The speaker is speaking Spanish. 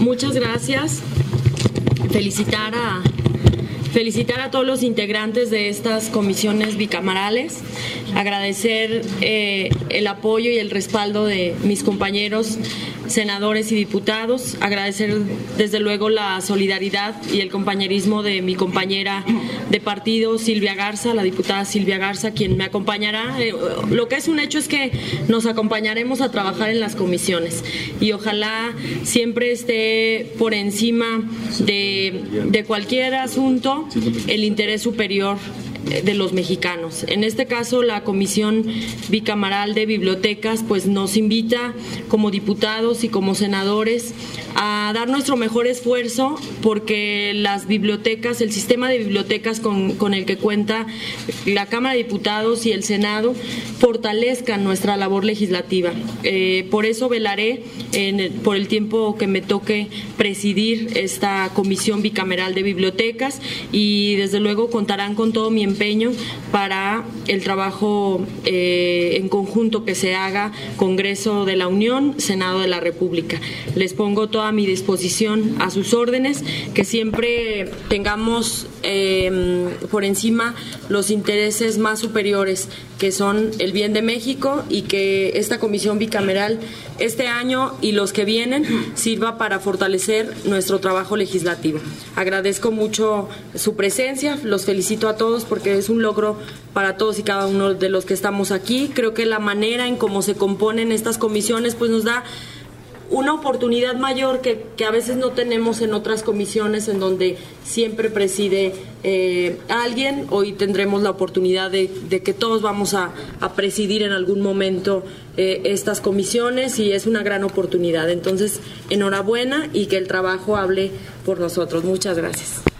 Muchas gracias. Felicitar a todos los integrantes de estas comisiones bicamerales, agradecer el apoyo y el respaldo de mis compañeros senadores y diputados, agradecer desde luego la solidaridad y el compañerismo de mi compañera de partido Silvia Garza, la diputada Silvia Garza, quien me acompañará. Lo que es un hecho es que nos acompañaremos a trabajar en las comisiones y ojalá siempre esté por encima de cualquier asunto el interés superior de los mexicanos. En este caso, la Comisión Bicameral de Bibliotecas pues nos invita como diputados y como senadores a dar nuestro mejor esfuerzo porque las bibliotecas, el sistema de bibliotecas con el que cuenta la Cámara de Diputados y el Senado fortalezcan nuestra labor legislativa. Por eso velaré por el tiempo que me toque presidir esta Comisión Bicameral de Bibliotecas y desde luego contarán con todo mi empeño para el trabajo en conjunto que se haga Congreso de la Unión, Senado de la República. Les pongo toda mi disposición a sus órdenes, que siempre tengamos por encima los intereses más superiores, que son el bien de México, y que esta comisión bicameral este año y los que vienen sirva para fortalecer nuestro trabajo legislativo. Agradezco mucho su presencia, los felicito a todos porque es un logro para todos y cada uno de los que estamos aquí. Creo que la manera en cómo se componen estas comisiones pues nos da una oportunidad mayor que a veces no tenemos en otras comisiones en donde siempre preside alguien. Hoy tendremos la oportunidad de que todos vamos a presidir en algún momento estas comisiones y es una gran oportunidad. Entonces, enhorabuena y que el trabajo hable por nosotros. Muchas gracias.